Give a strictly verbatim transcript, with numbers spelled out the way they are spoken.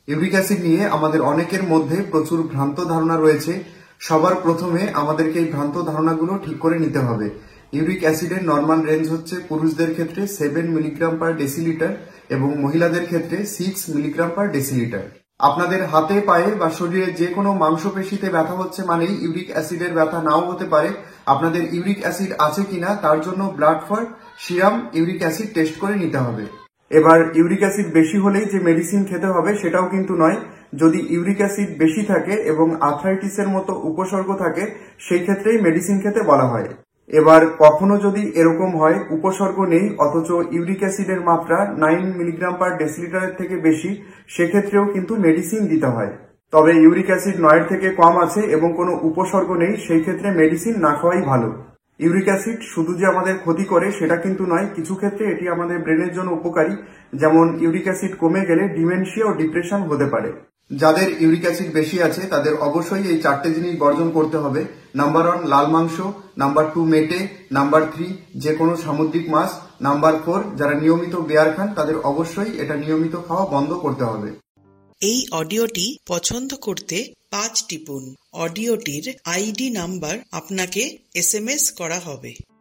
Uric acid নিয়ে আমাদের অনেকের মধ্যে প্রচুর ভ্রান্ত ধারণা রয়েছে। সবার প্রথমে আমাদেরকে এই ভ্রান্ত ধারণাগুলো ঠিক করে নিতে হবে। ইউরিক অ্যাসিডের নর্মাল রেঞ্জ হচ্ছে পুরুষদের ক্ষেত্রে সেভেন মিলিগ্রাম পার ডেসিলিটার এবং মহিলাদের ক্ষেত্রে সিক্স মিলিগ্রাম পার ডেসিলিটার। আপনাদের হাতে পায়ে বা শরীরে যে কোনো মাংসপেশিতে ব্যথা হচ্ছে মানেই ইউরিক অ্যাসিডের ব্যথা নাও হতে পারে। আপনাদের ইউরিক অ্যাসিড আছে কিনা তার জন্য blood for serum uric acid test করে নিতে হবে। এবার ইউরিক অ্যাসিড বেশি হলেই যে মেডিসিন খেতে হবে সেটাও কিন্তু নয়। যদি ইউরিক অ্যাসিড বেশি থাকে এবং আর্থ্রাইটিসের মতো উপসর্গ থাকে সেই ক্ষেত্রেই মেডিসিন খেতে বলা হয়। এবার কখনো যদি এরকম হয় উপসর্গ নেই অথচ ইউরিক অ্যাসিডের মাত্রা নাইন মিলিগ্রাম পার ডেসিলিটারের থেকে বেশি, সেক্ষেত্রেও কিন্তু মেডিসিন দিতে হয়। তবে ইউরিক অ্যাসিড নয়ের থেকে কম আছে এবং কোনো উপসর্গ নেই, সেই ক্ষেত্রে মেডিসিন না খাওয়াই ভালো। ইউরিক অ্যাসিড শুধু যে আমাদের ক্ষতি করে সেটা কিন্তু নয়, কিছু ক্ষেত্রে এটি আমাদের ব্রেনের জন্য উপকারী। যেমন ইউরিক অ্যাসিড কমে গেলে ডিমেনশিয়া ও ডিপ্রেশন হতে পারে। যাদের ইউরিক অ্যাসিড বেশি আছে তাদের অবশ্যই এই চারটে জিনিস বর্জন করতে হবে। নাম্বার ওয়ান লাল মাংস, নাম্বার টু মেটে, নাম্বার থ্রি যে কোনো সামুদ্রিক মাছ, নাম্বার ফোর যারা নিয়মিত বেয়ার খান তাদের অবশ্যই এটা নিয়মিত খাওয়া বন্ধ করতে হবে। এই অডিওটি পছন্দ করতে পাঁচ টিপুন। অডিওটির আইডি নাম্বার আপনাকে এস এম এস করা হবে।